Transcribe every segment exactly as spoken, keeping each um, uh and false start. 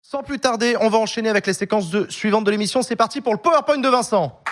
Sans plus tarder, on va enchaîner avec les séquences de, suivantes de l'émission. C'est parti pour le PowerPoint de Vincent.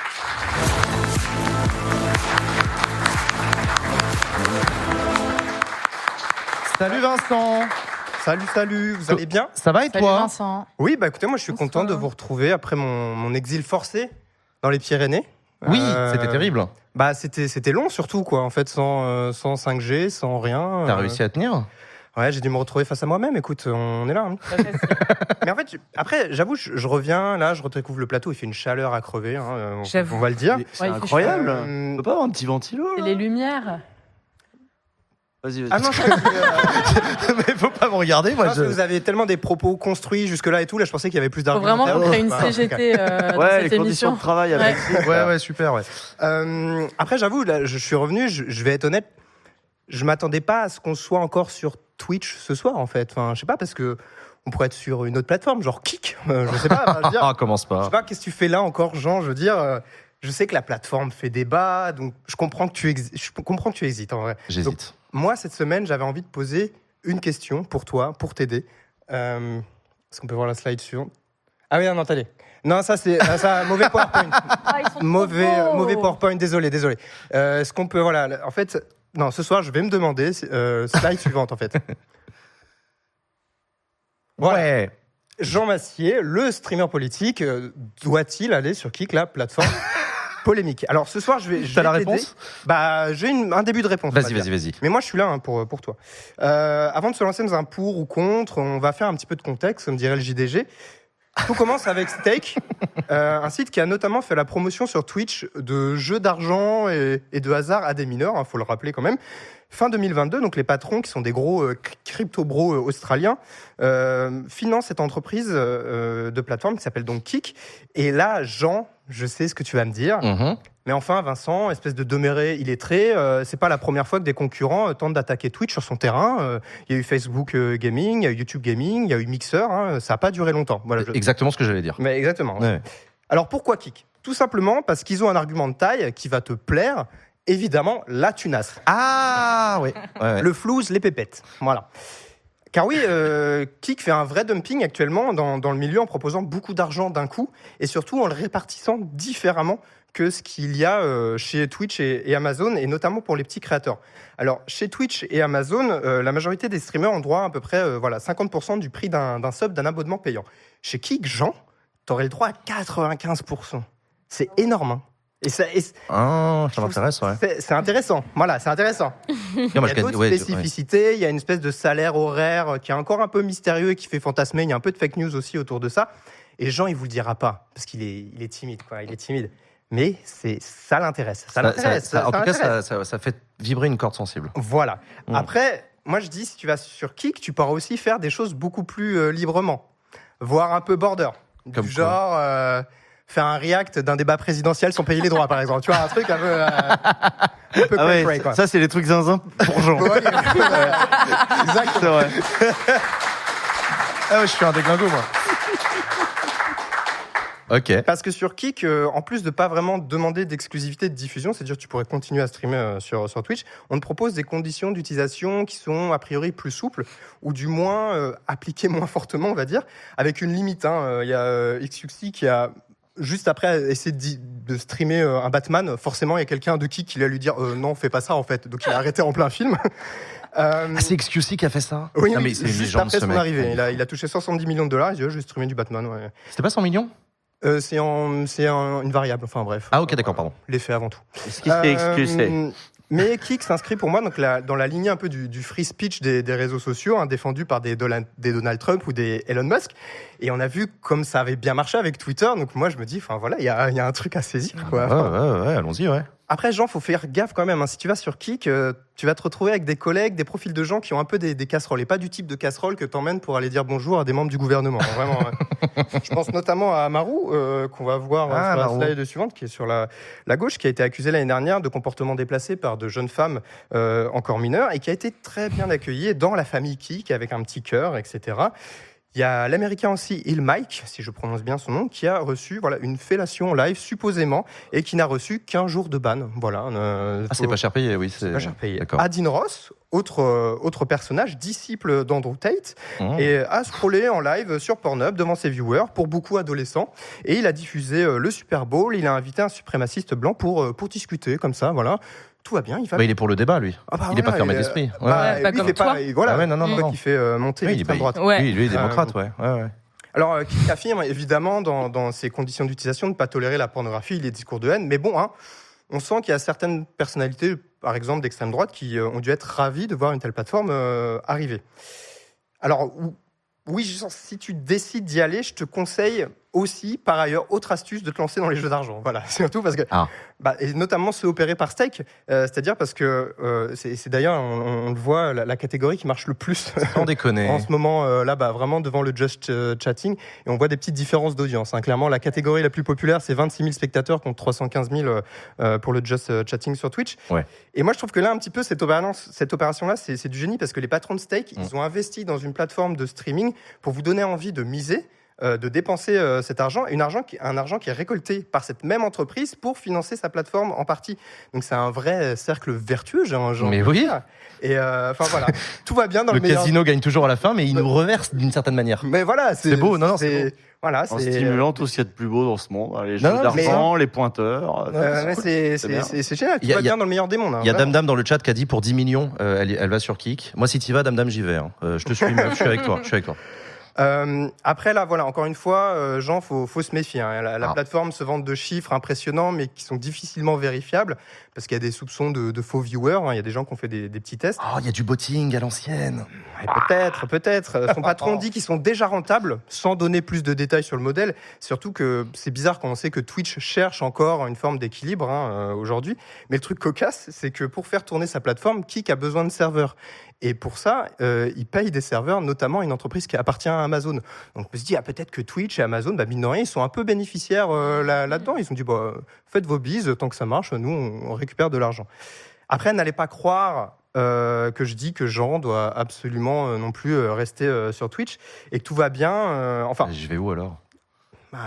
Salut Vincent. Salut, salut, vous allez bien? Ça va et Salut toi? Vincent. Oui, bah écoutez, moi je suis Bonsoir. content de vous retrouver après mon, mon exil forcé dans les Pyrénées. Oui, Euh, c'était terrible. Bah c'était, c'était long surtout, quoi, en fait, sans, euh, sans cinq G, sans rien. T'as euh, réussi à tenir? Ouais, j'ai dû me retrouver face à moi-même, écoute, on est là. Hein. Mais en fait, je- après, j'avoue, je, je reviens, là, je redécouvre le plateau, il fait une chaleur à crever, hein, on, J'avoue. on va le dire. C'est Ouais, il fait incroyable. Euh, On peut pas avoir un petit ventilo C'est là les lumières. Vas-y, vas-y. Ah non, je crois que, euh, Mais faut pas me regarder, moi. parce Je... que vous avez tellement des propos construits jusque-là et tout, là, je pensais qu'il y avait plus Faut d'arguments. vraiment qu'on crée une Bah, C G T euh, dans ouais, cette les conditions émission. de travail avec. Ouais, ouais, super, ouais. Euh, après, j'avoue, là, je suis revenu, je, je vais être honnête, je m'attendais pas à ce qu'on soit encore sur Twitch ce soir, en fait. Enfin, je sais pas, parce que on pourrait être sur une autre plateforme, genre Kik. Euh, je sais pas. Enfin, je veux dire, Ah, commence je pas. sais pas, qu'est-ce que tu fais là encore, Jean? Je veux dire, euh, je sais que la plateforme fait débat, donc je comprends que tu, ex- je comprends que tu hésites, en vrai. J'hésite. Moi, cette semaine, j'avais envie de poser une question pour toi, pour t'aider. Euh, Est-ce qu'on peut voir la slide suivante? Ah oui, non, non, attendez. Non, ça, c'est ah, ça, mauvais PowerPoint. Ah, ils sont trop Mauvais, euh, beaux. mauvais PowerPoint, désolé, désolé. Euh, Est-ce qu'on peut, voilà, en fait, non, ce soir, je vais me demander, euh, slide suivante, en fait. Voilà. Ouais. Jean Massier, le streamer politique, euh, doit-il aller sur Kik, la plateforme polémique? Alors, ce soir, je vais. je T'as vais la t'aider. réponse? Bah, j'ai une- un début de réponse. on va Vas-y, dire. vas-y, vas-y. Mais moi, je suis là hein, pour, pour toi. Euh, avant de se lancer dans un pour ou contre, on va faire un petit peu de contexte, comme dirait le J D G. Tout commence avec Stake, euh, un site qui a notamment fait la promotion sur Twitch de jeux d'argent et, et de hasard à des mineurs, il faut le rappeler quand même. Fin deux mille vingt-deux, donc les patrons, qui sont des gros euh, crypto-bros euh, australiens, euh, financent cette entreprise euh, de plateforme qui s'appelle donc Kik. Et là, Jean, je sais ce que tu vas me dire. Mhm. Mais enfin, Vincent, espèce de demeuré illettré, euh, c'est pas la première fois que des concurrents euh, tentent d'attaquer Twitch sur son terrain. Euh, Il y a eu Facebook euh, Gaming, il y a eu YouTube Gaming, il y a eu Mixer. Hein, ça n'a pas duré longtemps. Voilà, je- Exactement ce que j'allais dire. Mais exactement. Ouais. Alors pourquoi Kik? Tout simplement parce qu'ils ont un argument de taille qui va te plaire. Évidemment, la tunasse. Ah, oui. Ouais, ouais. Le flouze, les pépettes. Voilà. Car oui, euh, Kik fait un vrai dumping actuellement dans, dans le milieu en proposant beaucoup d'argent d'un coup et surtout en le répartissant différemment que ce qu'il y a euh, chez Twitch et, et Amazon, et notamment pour les petits créateurs. Alors, chez Twitch et Amazon, euh, la majorité des streamers ont droit à à peu près euh, voilà, cinquante pour cent du prix d'un, d'un sub, d'un abonnement payant. Chez Kik, Jean, t'aurais le droit à quatre-vingt-quinze pour cent. C'est énorme. Hein. Et ça, et Ah, ça m'intéresse, ouais. c'est, c'est intéressant. Voilà, c'est intéressant. Moi, Il y je a gagne- d'autres ouais, ouais. spécificités, il y a une espèce de salaire horaire qui est encore un peu mystérieux et qui fait fantasmer, il y a un peu de fake news aussi autour de ça. Et Jean, il vous le dira pas, parce qu'il est, il est timide, quoi, il est timide. Mais c'est, ça l'intéresse, ça Ça- l'intéresse. ça- ça- en ça tout cas, l'intéresse. ça, ça, ça fait vibrer une corde sensible. Voilà. Mm. Après, moi je dis, si tu vas sur Kik, tu pourras aussi faire des choses beaucoup plus euh, librement, voire un peu border. Comme du quoi genre... euh, faire un react d'un débat présidentiel sans payer les droits, par exemple. Tu vois, un truc un peu... euh, un peu Ah ouais, cray-cray, quoi. ça c'est les trucs zinzin pour Jean. Ouais, exactement. C'est vrai. Ah ouais, je suis un déglingo, moi. Ok. Parce que sur Kik, euh, en plus de pas vraiment demander d'exclusivité de diffusion, c'est-à-dire que tu pourrais continuer à streamer euh, sur, sur Twitch, on te propose des conditions d'utilisation qui sont a priori plus souples, ou du moins euh, appliquées moins fortement, on va dire, avec une limite. Il hein. y a euh, X Q C qui a, juste après essayer de, de streamer euh, un Batman, forcément il y a quelqu'un de Kik qui va lui dire euh, non, fais pas ça en fait. Donc il a arrêté en plein film. Euh, Ah, c'est X Q C qui a fait ça? oui, Ah, oui, mais c'est une juste légende, après ce son mec. arrivée. Il a, il a touché soixante-dix millions de dollars, il dit oh, je vais streamer du Batman. Ouais. C'était pas cent millions? Euh, c'est en, c'est en- une variable, enfin bref. Ah, ok, d'accord, pardon. L'effet avant tout. Est-ce qu'il s'est excusé? Euh, Mais Kik s'inscrit pour moi donc, la- dans la lignée un peu du, du free speech des, des réseaux sociaux, hein, défendu par des, Dola- des Donald Trump ou des Elon Musk. Et on a vu comme ça avait bien marché avec Twitter. Donc moi, je me dis, enfin voilà, il y a, il y a un truc à saisir. Quoi. Ouais, ouais, ouais, allons-y, ouais. Après, Jean, faut faire gaffe quand même. Hein. Si tu vas sur Kik, euh, tu vas te retrouver avec des collègues, des profils de gens qui ont un peu des, des casseroles. Et pas du type de casserole que t'emmènes pour aller dire bonjour à des membres du gouvernement. Hein, vraiment. Hein. Je pense notamment à Amaru, euh, qu'on va voir euh, Ah, sur Amaru. la slide suivante, qui est sur la, la gauche, qui a été accusée l'année dernière de comportement déplacé par de jeunes femmes euh, encore mineures et qui a été très bien accueillie dans la famille Kik avec un petit cœur, et cetera. Il y a l'américain aussi, Il Mike, si je prononce bien son nom, qui a reçu voilà, une fellation live, supposément, et qui n'a reçu qu'un jour de ban. Voilà, euh, Ah, c'est pas cher payé, oui. c'est pas cher payé. D'accord. Adin Ross, autre, euh, autre personnage, disciple d'Andrew Tate, Mmh. et a scrollé en live sur Pornhub devant ses viewers, pour beaucoup adolescents. Et il a diffusé euh, le Super Bowl, il a invité un suprémaciste blanc pour, euh, pour discuter, comme ça, voilà. Tout va bien, il va Bah, il est pour le débat, lui. Ah bah il n'est pas voilà, fermé il est- d'esprit. Ouais. Bah, Ouais, pas lui, il comme fait pas, toi. et voilà, Ah ouais, non, non, c'est non, toi non. qui fait euh, monter Oui, il est l'extrême pas- droite. Ouais. Oui, lui, il est démocrate, ouais. ouais, ouais. Alors, euh, qui affirme évidemment dans, dans ses conditions d'utilisation de ne pas tolérer la pornographie, les discours de haine, mais bon, hein, on sent qu'il y a certaines personnalités, par exemple d'extrême droite, qui euh, ont dû être ravies de voir une telle plateforme euh, arriver. Alors, ou- oui, je sens, si tu décides d'y aller, je te conseille aussi, par ailleurs, autre astuce, de te lancer dans les jeux d'argent. Voilà, surtout parce que, Ah. bah, et notamment ceux opérés par Stake, euh, c'est-à-dire parce que euh, c'est, c'est d'ailleurs, on, on le voit, la, la catégorie qui marche le plus Sans déconner. en ce moment, euh, là, bah, vraiment devant le Just euh, Chatting, et on voit des petites différences d'audience. Hein. Clairement, la catégorie la plus populaire, c'est vingt-six mille spectateurs contre trois cent quinze mille euh, pour le Just euh, Chatting sur Twitch. Ouais. Et moi, je trouve que là, un petit peu, cette, opération, cette opération-là, c'est, c'est du génie, parce que les patrons de Stake, Mm. ils ont investi dans une plateforme de streaming pour vous donner envie de miser, euh, de dépenser euh, cet argent, une argent qui, un argent qui est récolté par cette même entreprise pour financer sa plateforme en partie. Donc c'est un vrai cercle vertueux, j'ai j'ai envie Mais de oui. dire. Et euh, enfin voilà, tout va bien dans Le le, meilleur. casino gagne toujours à la fin, mais il nous reverse d'une certaine manière. Mais voilà, c'est, C'est beau, non, non, c'est voilà, En c'est stimulant tout ce qu'il y a de plus beau dans ce monde. hein, Les Non, jeux non, d'argent, les pointeurs. Euh, mais cool. c'est, C'est c'est, bien. c'est, c'est génial, tout Il y a- va il y a- bien dans le meilleur des mondes. hein, Il y a vraiment. Dame Dame dans le chat qui a dit pour dix millions, euh, elle, elle va sur Kik. Moi, si t'y vas, Dame Dame, j'y vais. hein. Euh, je te suis, meuf, je suis avec toi. Je suis avec toi. Euh, après là, voilà, encore une fois, euh, Jean, faut, faut se méfier. hein. La, la Ah. plateforme se vante de chiffres impressionnants, mais qui sont difficilement vérifiables, parce qu'il y a des soupçons de, de faux viewers. hein. Il y a des gens qui ont fait des, des petits tests. Oh, il y a du botting à l'ancienne. Et peut-être, peut-être. Son patron dit qu'ils sont déjà rentables, sans donner plus de détails sur le modèle. Surtout que c'est bizarre quand on sait que Twitch cherche encore une forme d'équilibre hein, euh, aujourd'hui. Mais le truc cocasse, c'est que pour faire tourner sa plateforme, Kik a besoin de serveurs. Et pour ça, euh, il paye des serveurs, notamment une entreprise qui appartient à Amazon. Donc on se dit, ah, peut-être que Twitch et Amazon, bah, mine de rien, ils sont un peu bénéficiaires euh, là, là-dedans. Ils se sont dit, bah, faites vos bises, tant que ça marche, nous, on, on récupère de l'argent. Après, n'allez pas croire euh, que je dis que Jean doit absolument euh, non plus euh, rester euh, sur Twitch et que tout va bien. euh, enfin, Je vais où alors bah,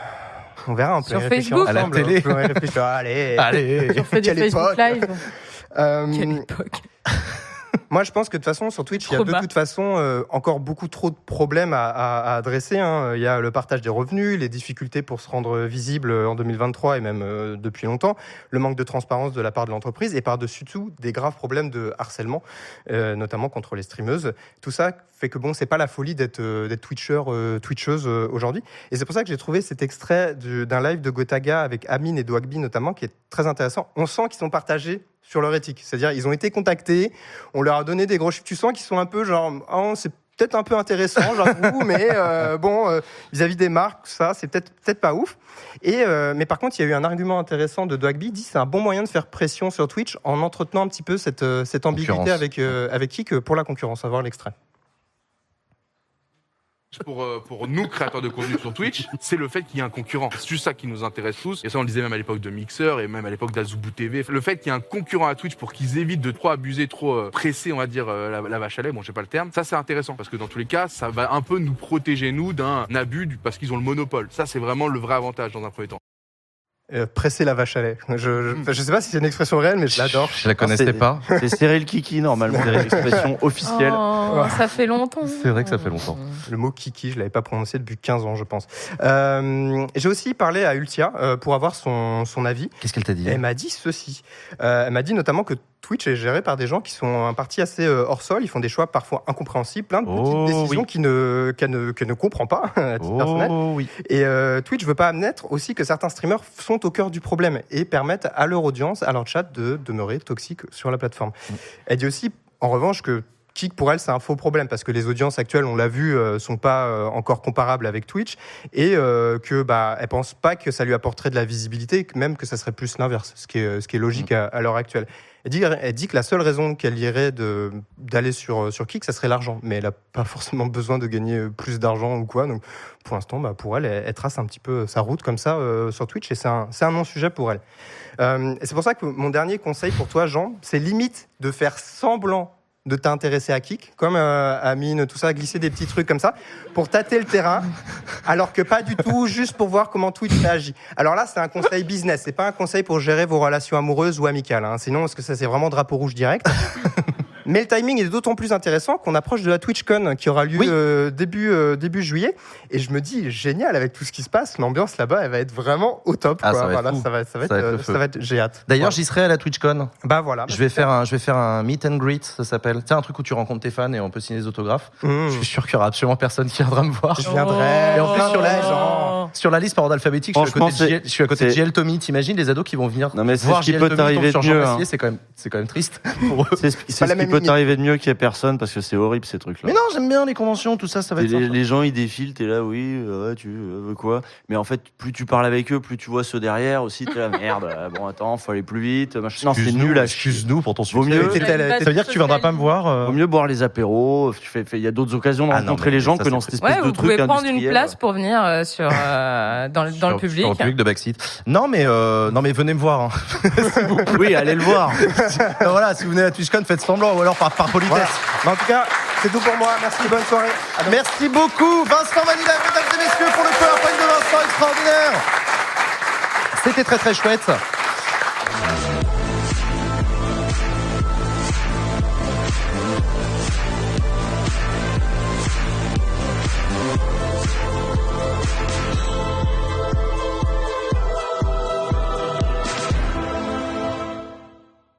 on verra, on peut Sur y réfléchir Facebook. ensemble. À la télé. On peut y réfléchir. Allez. Allez. On fait des Quelle Facebook époque. Live. Euh, Quelle époque. Moi, je pense que de toute façon, sur Twitch, il y a Trop de bas. toute façon euh, encore beaucoup trop de problèmes à, à- à adresser. hein. Il y a le partage des revenus, les difficultés pour se rendre visible en deux mille vingt-trois et même euh, depuis longtemps, le manque de transparence de la part de l'entreprise et par-dessus tout, des graves problèmes de harcèlement, euh, notamment contre les streameuses. Tout ça fait que bon, c'est pas la folie d'être euh, d'être Twitcher, euh, Twitcheuse euh, aujourd'hui. Et c'est pour ça que j'ai trouvé cet extrait du- d'un live de Gotaga avec Amine et Dwagby notamment, qui est très intéressant. On sent qu'ils sont partagés sur leur éthique. C'est-à-dire, ils ont été contactés, on leur a donné des gros chiffres. Tu sens qu'ils sont un peu genre, oh, c'est peut-être un peu intéressant, j'avoue, mais euh, bon, euh, vis-à-vis des marques, ça, c'est peut-être peut-être pas ouf. Et euh, mais par contre, il y a eu un argument intéressant de Dwagby, il dit c'est un bon moyen de faire pression sur Twitch en entretenant un petit peu cette, euh, cette ambiguïté Concurrence. avec, euh, avec Kik pour la concurrence. On va voir l'extrait. Pour, euh, pour nous, créateurs de contenu sur Twitch, c'est le fait qu'il y ait un concurrent. C'est juste ça qui nous intéresse tous. Et ça, on le disait même à l'époque de Mixer et même à l'époque d'Azubu T V. Le fait qu'il y ait un concurrent à Twitch pour qu'ils évitent de trop abuser, trop euh, presser, on va dire, euh, la, la vache à lait, bon, je sais pas le terme. Ça, c'est intéressant parce que dans tous les cas, ça va un peu nous protéger, nous, d'un abus du- parce qu'ils ont le monopole. Ça, c'est vraiment le vrai avantage dans un premier temps. Euh, presser la vache à lait. Je, je, enfin, je sais pas si c'est une expression réelle, mais je l'adore. Je la connaissais c'est- pas. C'est Cyril Kiki, normalement. C'est l'expression officielle. Oh, ça fait longtemps. C'est vrai que ça fait longtemps. Le mot kiki, je l'avais pas prononcé depuis quinze ans, je pense. Euh, j'ai aussi parlé à Ultia euh, pour avoir son, son avis. Qu'est-ce qu'elle t'a dit Et elle m'a dit ceci. Euh, elle m'a dit notamment que Twitch est géré par des gens qui sont un parti assez euh, hors sol. Ils font des choix parfois incompréhensibles, plein de petites Oh, décisions oui. qui ne, qu'elle ne, qu'elle ne comprend pas à titre personnel. Oh oui. Et euh, Twitch veut pas admettre aussi que certains streamers sont au cœur du problème et permettent à leur audience, à leur chat, de demeurer toxiques sur la plateforme. Mm. Elle dit aussi, en revanche, que Kik, pour elle, c'est un faux problème parce que les audiences actuelles, on l'a vu, euh, sont pas euh, encore comparables avec Twitch et euh, que bah, elle pense pas que ça lui apporterait de la visibilité, que même que ça serait plus l'inverse, ce qui est, ce qui est logique à, à l'heure actuelle. Elle dit, elle dit que la seule raison qu'elle irait de, d'aller sur, sur Kik, ça serait l'argent. Mais elle n'a pas forcément besoin de gagner plus d'argent ou quoi. Donc, pour l'instant, bah, pour elle, elle, elle trace un petit peu sa route comme ça euh, sur Twitch et c'est un, c'est un non-sujet pour elle. Euh, et c'est pour ça que mon dernier conseil pour toi, Jean, c'est limite de faire semblant de t'intéresser à Kik, comme euh, Amine, tout ça, glisser des petits trucs comme ça, pour tâter le terrain, alors que pas du tout, juste pour voir comment Twitch réagit. Alors là, c'est un conseil business, c'est pas un conseil pour gérer vos relations amoureuses ou amicales, hein. Sinon, parce que ça, c'est vraiment drapeau rouge direct. Mais le timing est d'autant plus intéressant qu'on approche de la TwitchCon qui aura lieu Oui. euh, début, euh, début juillet. Et je me dis, génial, avec tout ce qui se passe, l'ambiance là-bas, elle va être vraiment au top. Ah, quoi. ça va être Voilà, fou. ça va, ça va Ça être, va être euh, le feu. ça va être, j'ai hâte. D'ailleurs, Voilà. j'y serai à la TwitchCon. Bah voilà. Je vais faire un, je vais faire un meet and greet, ça s'appelle. Tu sais, un truc où tu rencontres tes fans et on peut signer des autographes. Mmh. Je suis sûr qu'il y aura absolument personne qui viendra me voir. Je viendrai. Et en plus, sur la, gens. sur la liste par ordre alphabétique, je suis à côté de Franchement, J L, je suis à côté de c'est- J L Tommy. T'imagines les ados qui vont venir Non, mais c'est voir ce qui J L peut Tommy t'arriver sur de Jean mieux, Massier, hein. c'est quand même, c'est quand même triste pour eux. C'est, c'est pas ce la qui même peut limite. t'arriver de mieux qu'il y ait personne parce que c'est horrible ces trucs-là. Mais non, j'aime bien les conventions, tout ça, ça va Et être les, sympa. les gens ils défilent, t'es là, oui, euh, ouais, tu euh, veux quoi. Mais en fait, plus tu parles avec eux, plus tu vois ceux derrière aussi, t'es là, merde, euh, bon attends, faut aller plus vite. machin. Non, c'est Excuse-nous, nul à chier. excuse-nous pour ton Vaut succès. mieux- T'étais- Ça veut dire que tu viendras pas me voir. euh, Vaut mieux boire les apéros, tu fais, fais- il y a d'autres occasions de Ah non, rencontrer mais les gens ça, que c'est dans très- cette espèce Ouais, de vous truc pouvez prendre une industriel. place pour venir euh, sur, euh, dans, le- dans le sur- public. Sur le public de Backseat. Non, mais, euh, non, mais venez me voir. hein. Oui, allez le voir. Voilà, si vous venez à TwitchCon, faites semblant ou alors par, par politesse. Voilà. Mais en tout cas, c'est tout pour moi. Merci, bonne soirée. À bientôt. Merci beaucoup, Vincent Vanilla, mesdames et messieurs, pour le PowerPoint de Vincent extraordinaire. C'était très très chouette.